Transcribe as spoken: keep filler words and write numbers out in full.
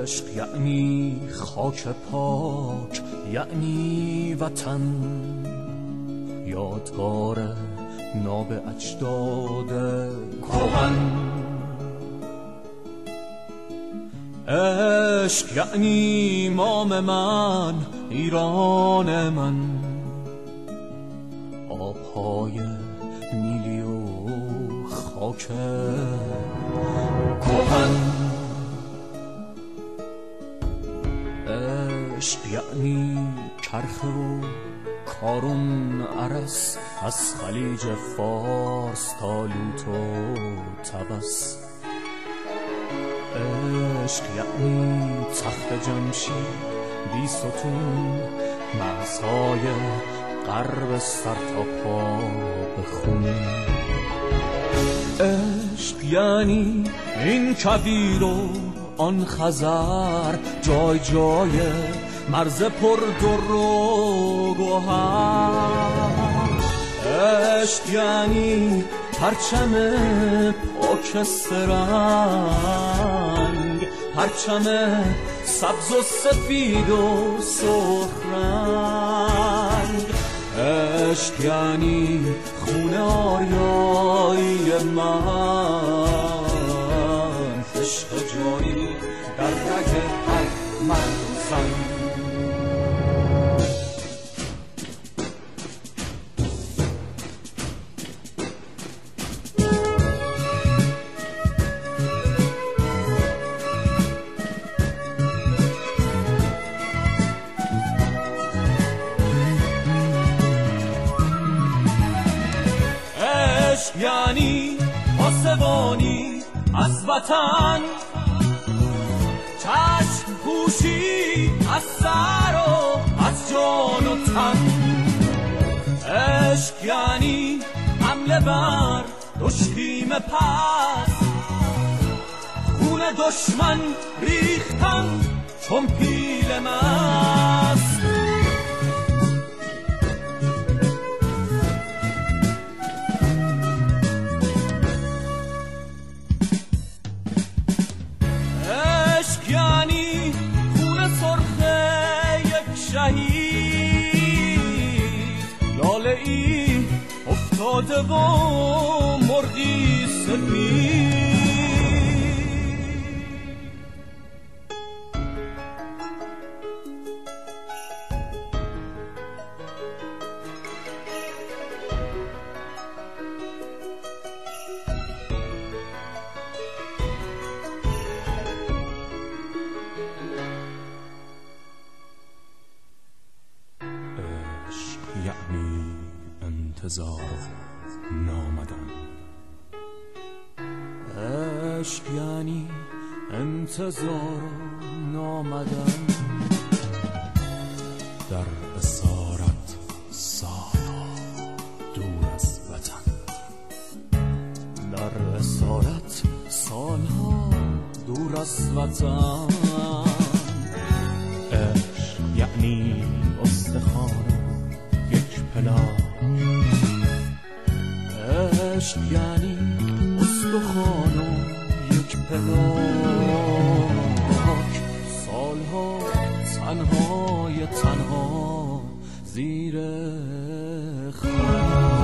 عشق یعنی خاک پاک، یعنی وطن، یادگار ناب اجداد کهن. عشق یعنی مام من، ایران من، آبهای نیلی و خاک کهن. عشق یعنی چرخه و کارون عرس، از خلیج فارس تا لوط و طبس. عشق یعنی تخت جمشید بی ستون، مرزهای غرب سر تا پا به خون. عشق یعنی این کویر و آن خزر، جای جای مرز پر در و گوهر. عشق یعنی پرچم پاک سرنگ، پرچم سبز و سفید و سرخ رنگ. عشق یعنی خون آریایی من، عشق جایی در رگ هر مرد و زن. یعنی پاسبانی از وطن، چشم پوشی از سر و از جان و تن. عشق یعنی حمله بر دشمن پس، خون دشمن ریختن چون پیل مست. یعنی خون سرخ یک شهید، لاله ای افتاده و مرغی سپید. یعنی انتظار نامدن. عشق یعنی انتظار نامدن، در اسارت سالها دور از وطن. در اسارت سالها دور از وطن. عشق یعنی استخوان عشق یعنی استخوان و یک پلاک، سالها تنهای تنها زیر خاک.